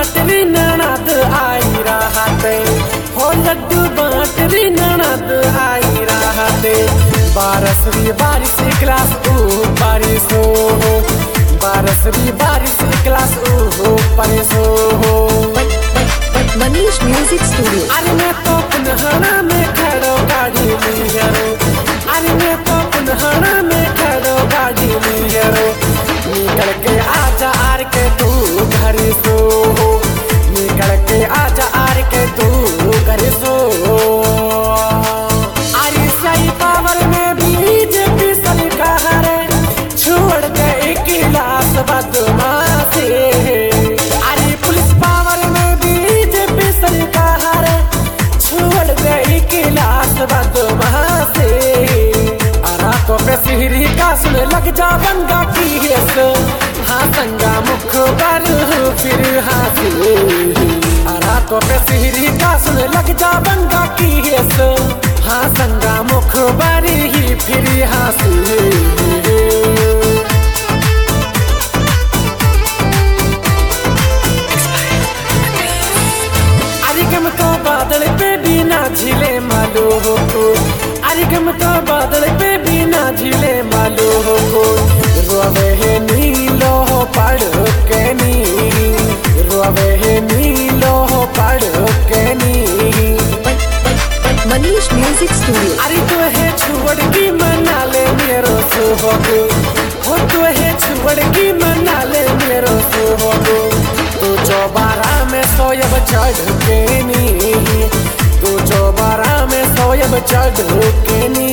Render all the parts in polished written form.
बाटरी ननद आई रहते हो, लड्डू बाटरी ननद आई रहते। बारसवी बारिश क्लास बारिश हो, बारसवी बारिश क्लास बारिश हो। Manish music studio. अरे मैं तो पुनहना में खड़ो गाड़ी लियरो, अरे मैं तो पुनहना में खड़ो गाड़ी लियरो। निकल के आजा आर के तू घर सो, निकल के आजा आर के तू घर सो। अरे सही पावर में बीजेपी सरकार है, छोड़ के एक गिलास बदमाशी। अरे पुलिस पावर में बीजेपी सरकार है, छोड़ के एक गिलास बदमाशी। रातों पे सिहरी का सुन लग जा बंगा की हेस, हाँ संगा मुख पर फिर हाथी। रातों पे सिहरी का सुन लग जा बंगा की हेस, हाँ संगा मुख पर ही फिर हाथी। अरिगम तो बादल पे बिना झिले मालू हो, अरिगम तो बादल पे बिना झिले मालू हो। रोवे है नीलो पढ़ के नी, रोवे है नीलो पढ़ के नी। Manish music studio. अरे तो है छुवड़ की मना ले मेरो सुबह हो, तो है छुवड़ की मना ले मेरो सुबह। तू चौबारा में सोयब चढ़ के नी, तू चौबारा में सोयब चढ़ के नी।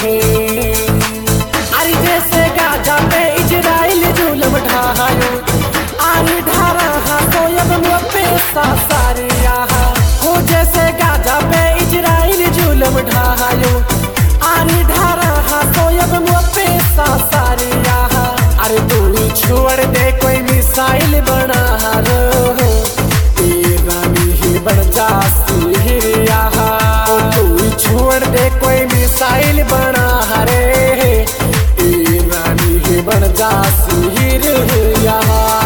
अरे जैसे गाजा पे इजराइल जुल्म ढायो, अरे ढारा हा सोयब मुँह पे सारिया हो। जैसे गाजा पे इजराइल जुल्म ढायो, अरे ढारा हा सोयब मुँह पे सारिया। अरे तू छोड़ दे कोई मिसाइल बना रो, रानी ही बन जा सिरिया। तू छोड़ दे कोई मिसाइल बना रे, रानी ही बन जा सिरिया।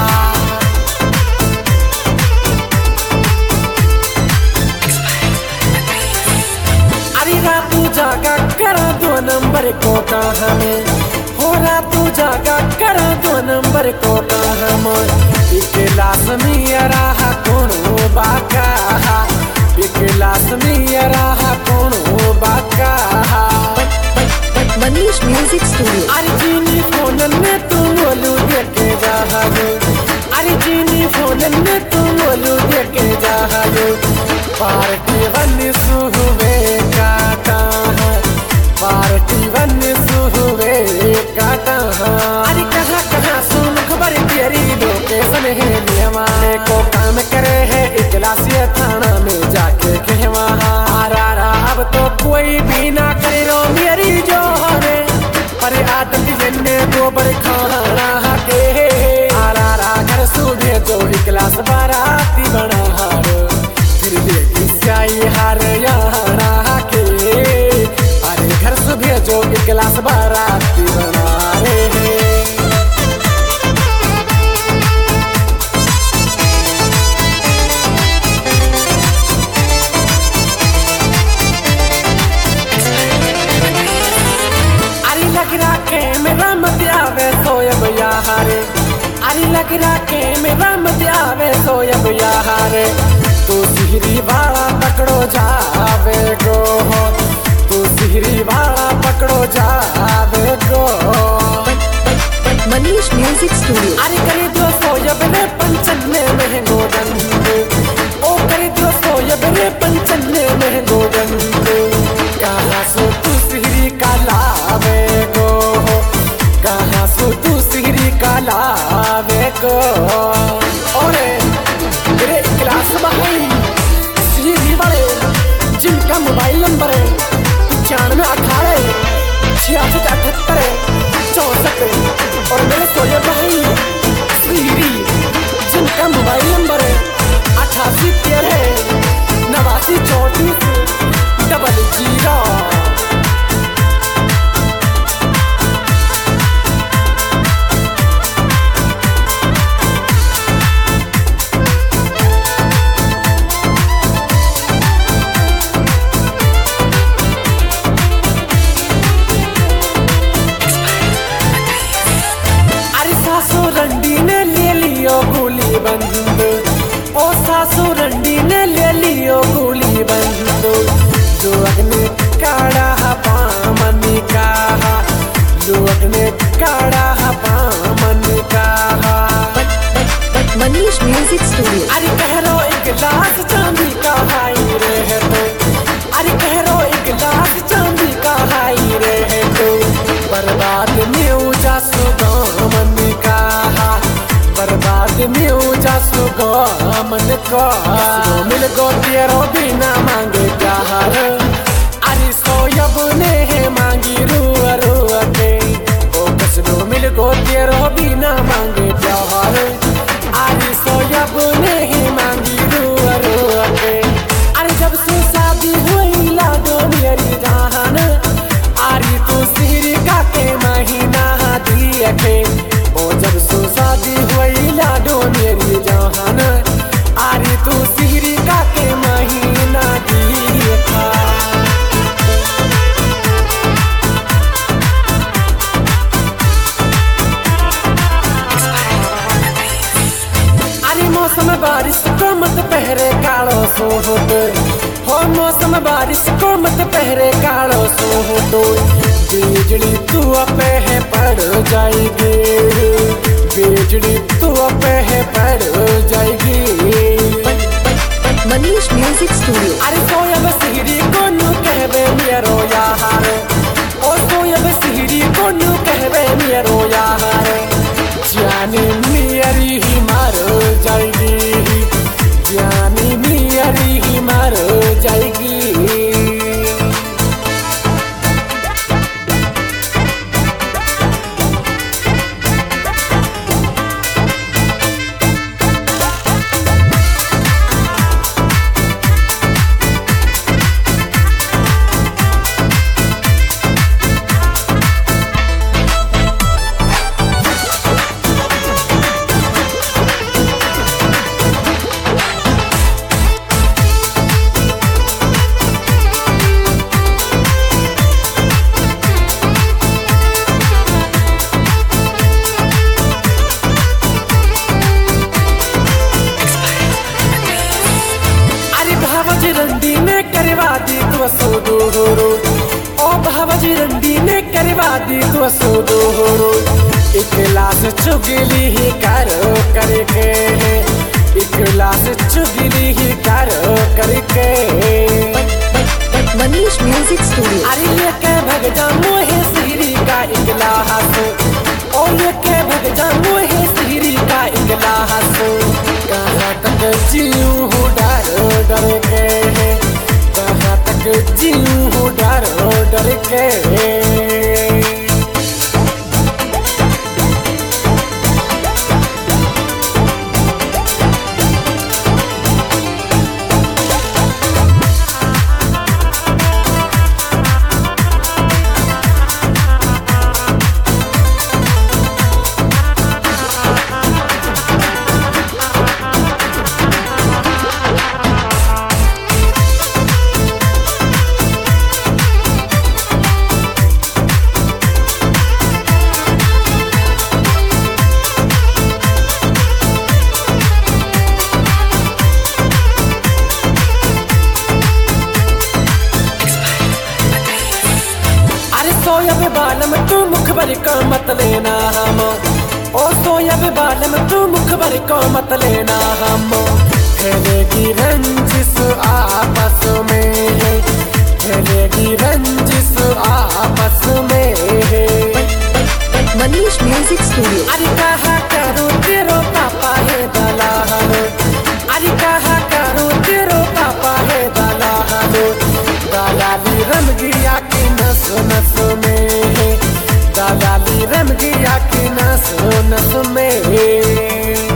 अरे रातू जागा करा 2 नंबर को हमें हो, रातू जागा करा 2 नंबर को हमें। क्लास में रहा कोनो बाका, क्लास में रहा कोनो बाका। Manish music studio. अरे जीनी फोन में तू बोलू देखे जाओ, अरे जीनी फोन में तू बोलू देखे जाओ। पार्टी वन सुहुए काटा, पार्टी वन सुहुए काटा। अरे कहाँ कहाँ सुन खबर तेरी लोकेशन है, नियमाने को काम करे है इजलासिया थाना में जाके कहवा। अब तो कोई भी ना करे रो मेरी जो है, अरे आदमी ने गोबर खाना के। घर सुबह जो क्लास बाराती बना हार, फिर देखी जाई हार यहाँ के। अरे घर सुबह जो क्लास बाराती बना रे। मेरा मत आवे सोयब यारे, अरे लग राखे मेरा मत आवे सोयब यारे। तू सिहरी वाला पकड़ो जावे गो, तू सिहरी वाला पकड़ो जावे गो। Manish music studio. अरे करे दो सोयब रे पंचन में महंगो डंडो, ओ करे दो सोयब रे पंचन में महंगो डंडो। कहाँ सो तू सिहरी का लावे गो, कहाँ सो तू सिहरी का लावे गो। और मेरे क्लास भाई सिहरी वाले जिनका मोबाइल नंबर है 9518 6678 64 और मेरे सोया भाई सिहरी जिनका मोबाइल नंबर है 8813 8934 00। बंद ओ सासुरंडी ने ले लियो गोली बंद जो अग्नि काड़ा पामन का जो अग्नि काड़ा पामन का मनीष म्यूजिक स्टूडियो। अरे कहरो एक लाख चांदी का हाई रहे तो अरे कहरो एक लाख चांदी का हाई रहे तो बर्बाद में ऊंचा सुगमन का बर्बाद में ऊंचा सुगमन का मिल गो तेरो बिना मांगे प्यार अरे सोयब ने मांगी रुआ रुआ के ओ कसलो मिल गो तेरो बिना मांगे प्यार अरे सोयब नहीं मांगी रुआ रुआ के अरे जब से शादी हुई लाडो मेरी जान अरे तू सिर का के महीना दिए के ओ जब से शादी हुई लाडो मेरी जान अरे तू सिर का के महीना दिए था मौसम बारिश को मत पहरे कालो सोहत हो मौसम बारिश को मत पहरे कालो सोहत बिजली तू पे है पड़ जाएगी बिजली तू पे है पड़ जाएगी मनीष म्यूजिक स्टूडियो। अरे सोयब सिहरी को नू कहबे मेरो यार ओ सोयब सिहरी को नू कहबे मेरो यार जानी मेरी ही मर जाएगी जानी मेरी ही मर जाएगी रंडी ने करवा दी तो सोदोरो ओ भावजी रंडी ने करवा दी तो सोदोरो एक गिलास चुगली ही करो करके एक गिलास चुगली ही करो करके मनीष म्यूजिक स्टूडियो। अरे ये के भग जा मोहे सिहरी का एक गिलास ओ ये के भग जा मोहे सिहरी का एक गिलास कहाँ तक जीऊँ हूँ डर डर के कहाँ तक जीऊँ हूँ डर डर के सोयब बालम तू मुख भर को मत लेना हम ओ सोयब बालम तू मुख भर को मत लेना हम फैलेगी रंजिश आपस में फैलेगी रंजिश आपस में मनीष म्यूजिक स्टूडियो। अरे कहा करो तेरो पापा है दलाल अरे कहा करो तेरो पापा है दलाल दलाली रम गिया की नस नस में दलाली रम गिया की नस नस में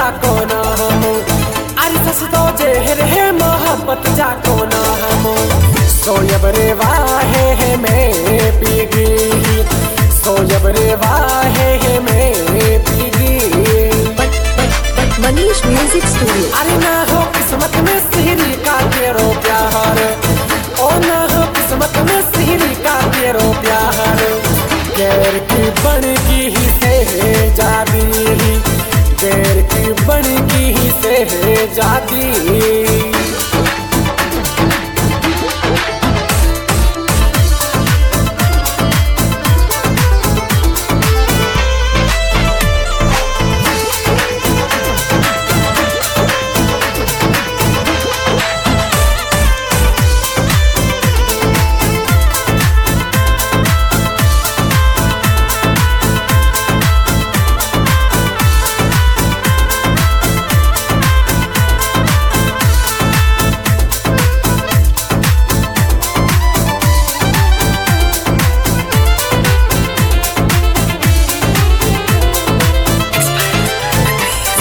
जाको ना हम अरे सस तो जेहर है मोहब्बत जाको ना हम सोयब रे वाहे है मैं पीगी सोयब रे वाहे है मैं पीगी Manish Music Studio. अरे ना हो किस्मत में सिहरी का तेरो प्यार ओ ना हो किस्मत में सिहरी का तेरो प्यार गैर की बनगी ही से जादी गैर की बनगी ही से जादी